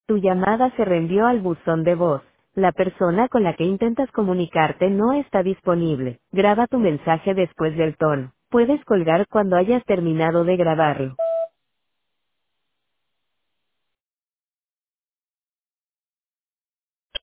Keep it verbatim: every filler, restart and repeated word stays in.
Tu llamada se reenvió al buzón de voz. La persona con la que intentas comunicarte no está disponible. Graba tu mensaje después del tono. Puedes colgar cuando hayas terminado de grabarlo.